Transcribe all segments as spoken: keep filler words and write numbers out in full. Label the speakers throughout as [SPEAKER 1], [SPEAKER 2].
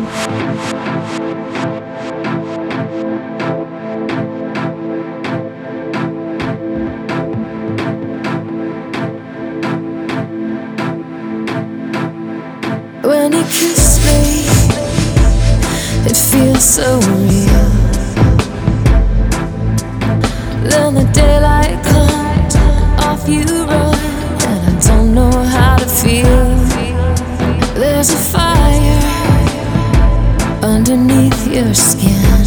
[SPEAKER 1] When you kiss me, it feels so real. Then the daylight comes, off you run, and I don't know how to feel. There's a fire underneath your skin,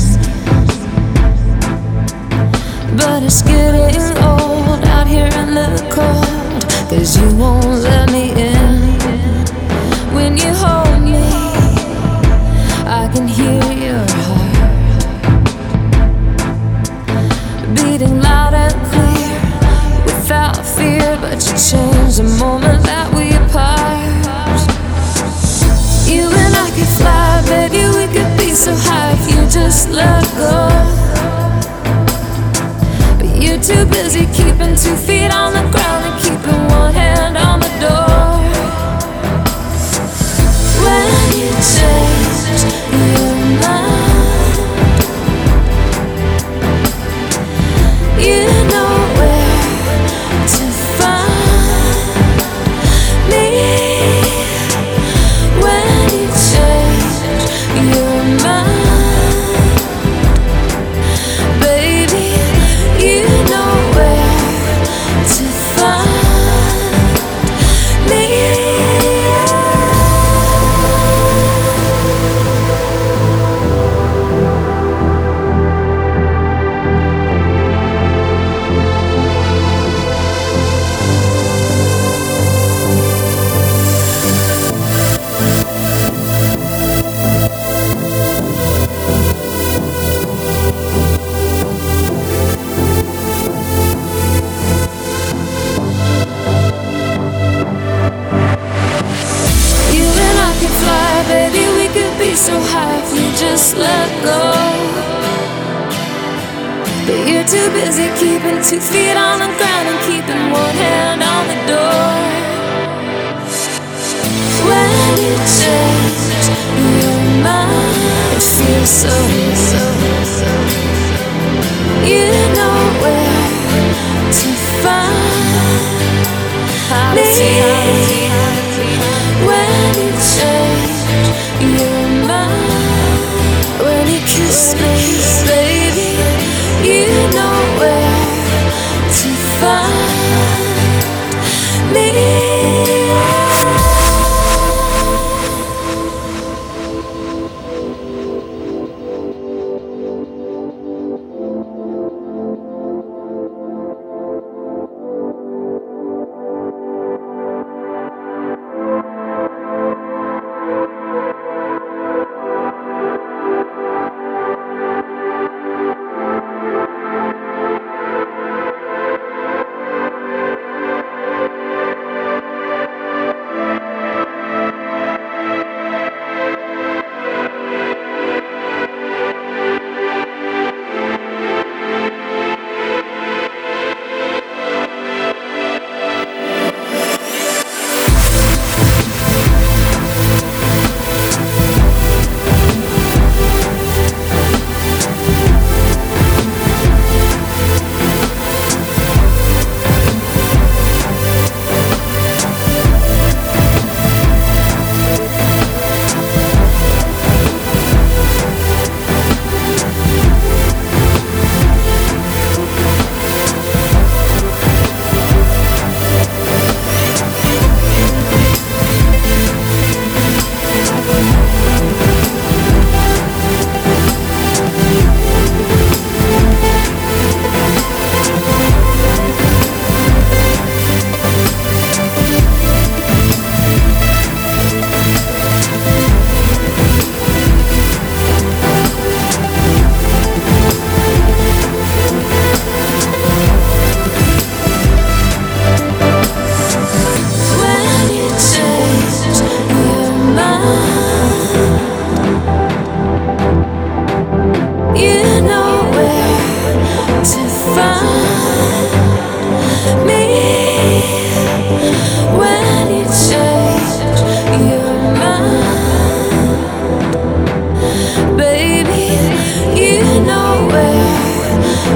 [SPEAKER 1] but it's getting old out here in the cold, 'cause you won't let me in. When you hold me, I can hear your heart beating loud and clear, without fear. But you change the moment that we apart. You and I could fly, baby, we could be so high if you just let go. But you're too busy keeping two feet on the ground and keeping one hand on the door. When you change your mind, you know where to find me. When you change your mind, baby, you know where to find me. So high if you just let go. But you're too busy keeping two feet on the ground and keeping one hand on the door. When you change your mind, it feels so real. You know where to find me. When you change your mind, when you kiss me, baby, you know where to find me.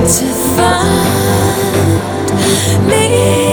[SPEAKER 1] to find me.